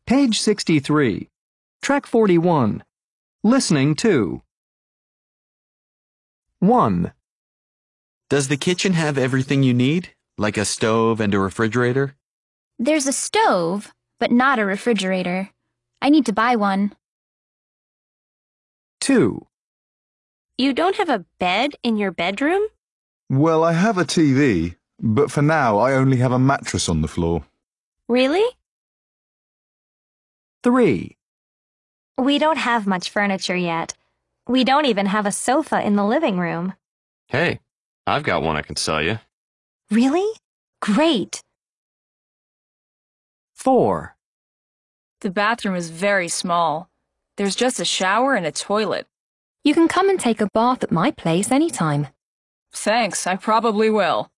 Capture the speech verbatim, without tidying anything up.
Page sixty-three. Track forty-one. Listening to. one. Does the kitchen have everything you need, like a stove and a refrigerator? There's a stove, but not a refrigerator. I need to buy one. two. You don't have a bed in your bedroom? Well, I have a T V, but for now I only have a mattress on the floor. Really? three. We don't have much furniture yet. We don't even have a sofa in the living room. Hey, I've got one I can sell you. Really? Great. four. The bathroom is very small. There's just a shower and a toilet. You can come and take a bath at my place anytime. Thanks, I probably will.